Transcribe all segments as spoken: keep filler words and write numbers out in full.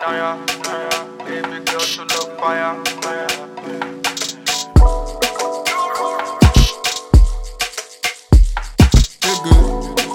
Naya, Naya, baby girl, to look fire, fire. You good?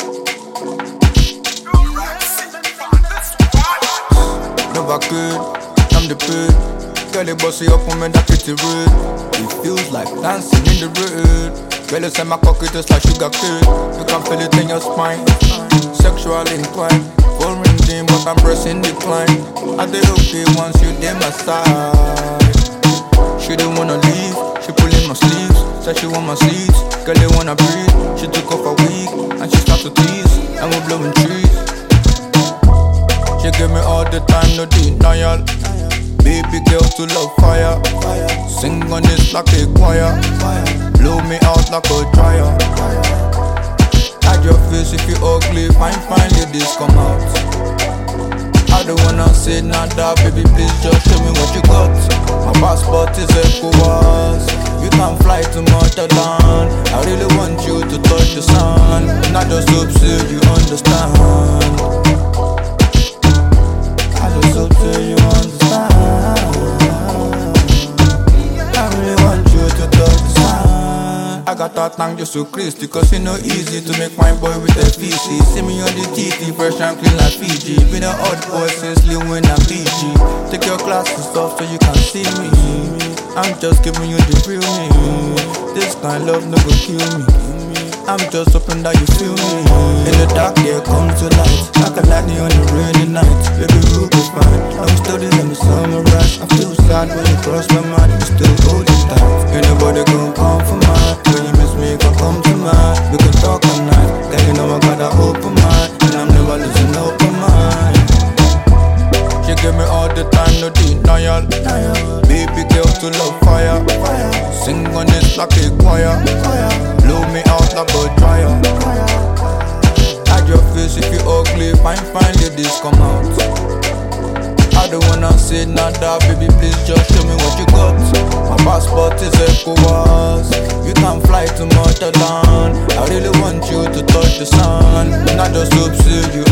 Never could, I'm the bird. Girl, you bossy up on me, that pretty rude. It feels like dancing in the road. Girl, you say my cocky just like sugar cane. You can feel it in your spine. Sexual incline, foreign dream, but I'm pressing decline. I did okay once you did my side. She didn't wanna leave, she pulling my sleeves. Said she want my seats, girl they wanna breathe. She took off a wig, and she start to tease. And we're blowing trees. She give me all the time, no denial. Baby girl to love fire. Sing on this like a choir. Blow me out like a dryer. Hide your face if you ugly, fine, fine ladies come out. I don't wanna say nada, baby please just show me what you got. My passport is ECOWAS. You can fly to motherland. I really want you to touch the sun. Not just hope so you understand. I just hope so you understand. I really want you to touch the sun. I got that thank Jesus Christ, cause it's not easy to make my boy with a feces. See me on the T V, fresh and clean like Fiji. Been a hot boy since Lil Wayne and P G. Take your glasses off so you can see me. I'm just giving you the real me. This kind of love no go kill me. I'm just hoping that you feel me. In the dark there comes the light. Like a lightning on a rainy night. Baby we'll be fine. I'm studying in the summer rush. I feel sad when you cross my mind. You still hold it tight. Ain't nobody gon' come for mine. When you miss me, gon' come to mind. We can talk all night. Girl, you know I got an open mind. And I'm never losing open mind. She give me all the time, no denial. Baby girl to love fire. Sing on this like a choir. Blow me out like a dryer. Hide your face if you ugly, fine, fine ladies come out. I don't wanna say nada, baby please just show me what you got. My passport is ECOWAS. You can fly to motherland. I really want you to touch the sun. And I just hope so you